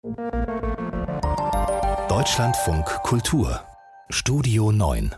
Deutschlandfunk Kultur Studio 9.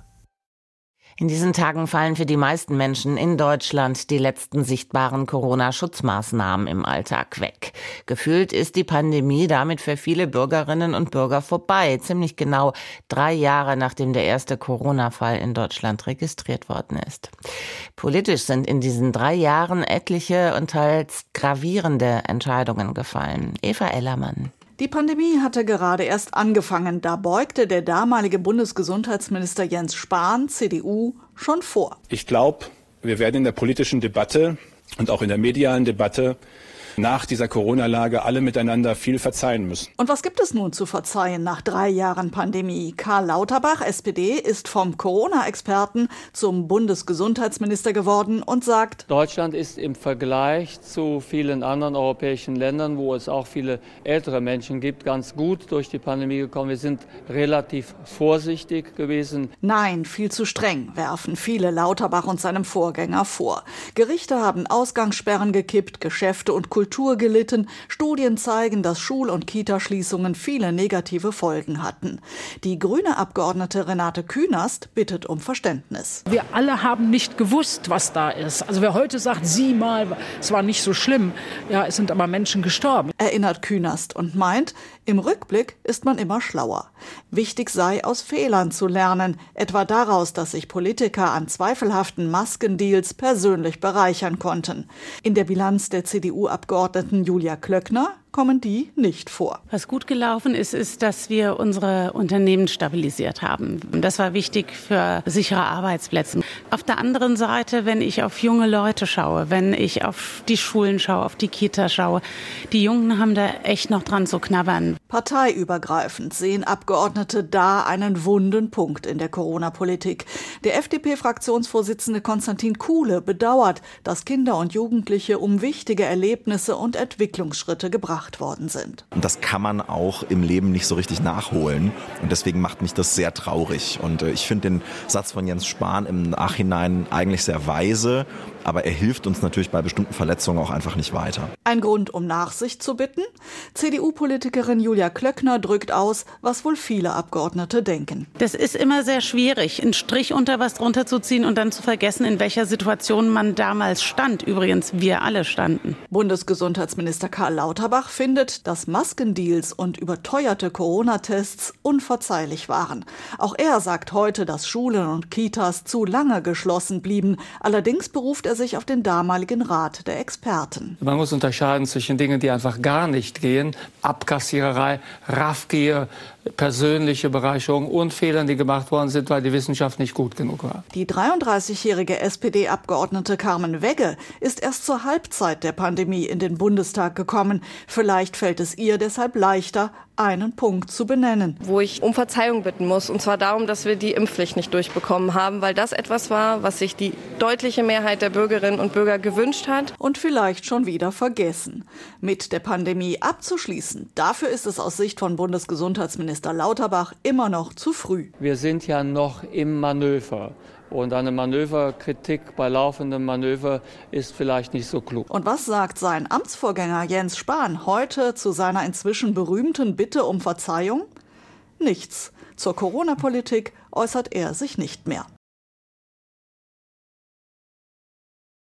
In diesen Tagen fallen für die meisten Menschen in Deutschland die letzten sichtbaren Corona-Schutzmaßnahmen im Alltag weg. Gefühlt ist die Pandemie damit für viele Bürgerinnen und Bürger vorbei. Ziemlich genau 3 Jahre, nachdem der erste Corona-Fall in Deutschland registriert worden ist. Politisch sind in diesen 3 Jahren etliche und teils gravierende Entscheidungen gefallen. Eva Ellermann. Die Pandemie hatte gerade erst angefangen. Da beugte der damalige Bundesgesundheitsminister Jens Spahn, CDU, schon vor. Ich glaube, wir werden in der politischen Debatte und auch in der medialen Debatte nach dieser Corona-Lage alle miteinander viel verzeihen müssen. Und was gibt es nun zu verzeihen nach 3 Jahren Pandemie? Karl Lauterbach, SPD, ist vom Corona-Experten zum Bundesgesundheitsminister geworden und sagt: Deutschland ist im Vergleich zu vielen anderen europäischen Ländern, wo es auch viele ältere Menschen gibt, ganz gut durch die Pandemie gekommen. Wir sind relativ vorsichtig gewesen. Nein, viel zu streng, werfen viele Lauterbach und seinem Vorgänger vor. Gerichte haben Ausgangssperren gekippt, Geschäfte und Kultur gelitten. Studien zeigen, dass Schul- und Kitaschließungen viele negative Folgen hatten. Die grüne Abgeordnete Renate Künast bittet um Verständnis. Wir alle haben nicht gewusst, was da ist. Also wer heute sagt, sieh mal, es war nicht so schlimm, ja, es sind aber Menschen gestorben. Erinnert Künast und meint, im Rückblick ist man immer schlauer. Wichtig sei, aus Fehlern zu lernen, etwa daraus, dass sich Politiker an zweifelhaften Maskendeals persönlich bereichern konnten. In der Bilanz der CDU-Abgeordneten Julia Klöckner kommen die nicht vor. Was gut gelaufen ist, ist, dass wir unsere Unternehmen stabilisiert haben. Das war wichtig für sichere Arbeitsplätze. Auf der anderen Seite, wenn ich auf junge Leute schaue, wenn ich auf die Schulen schaue, auf die Kita schaue, die Jungen haben da echt noch dran zu knabbern. Parteiübergreifend sehen Abgeordnete da einen wunden Punkt in der Corona-Politik. Der FDP-Fraktionsvorsitzende Konstantin Kuhle bedauert, dass Kinder und Jugendliche um wichtige Erlebnisse und Entwicklungsschritte gebracht worden sind. Und das kann man auch im Leben nicht so richtig nachholen. Und deswegen macht mich das sehr traurig. Und ich finde den Satz von Jens Spahn im Nachhinein eigentlich sehr weise. Aber er hilft uns natürlich bei bestimmten Verletzungen auch einfach nicht weiter. Ein Grund, um Nachsicht zu bitten? CDU-Politikerin Julia Klöckner drückt aus, was wohl viele Abgeordnete denken. Das ist immer sehr schwierig, einen Strich unter was drunter zu ziehen und dann zu vergessen, in welcher Situation man damals stand. Übrigens, wir alle standen. Bundesgesundheitsminister Karl Lauterbach findet, dass Maskendeals und überteuerte Corona-Tests unverzeihlich waren. Auch er sagt heute, dass Schulen und Kitas zu lange geschlossen blieben. Allerdings beruft er sich auf den damaligen Rat der Experten. Man muss unterscheiden zwischen Dingen, die einfach gar nicht gehen, Abkassiererei, Raffgier, persönliche Bereicherung und Fehlern, die gemacht worden sind, weil die Wissenschaft nicht gut genug war. Die 33-jährige SPD-Abgeordnete Carmen Wegge ist erst zur Halbzeit der Pandemie in den Bundestag gekommen. Vielleicht fällt es ihr deshalb leichter, einen Punkt zu benennen. Wo ich um Verzeihung bitten muss, und zwar darum, dass wir die Impfpflicht nicht durchbekommen haben, weil das etwas war, was sich die deutliche Mehrheit der Bürgerinnen und Bürger gewünscht hat. Und vielleicht schon wieder vergessen. Mit der Pandemie abzuschließen, dafür ist es aus Sicht von Bundesgesundheitsminister Lauterbach immer noch zu früh. Wir sind ja noch im Manöver. Und eine Manöverkritik bei laufendem Manöver ist vielleicht nicht so klug. Und was sagt sein Amtsvorgänger Jens Spahn heute zu seiner inzwischen berühmten Bitte um Verzeihung? Nichts. Zur Corona-Politik äußert er sich nicht mehr.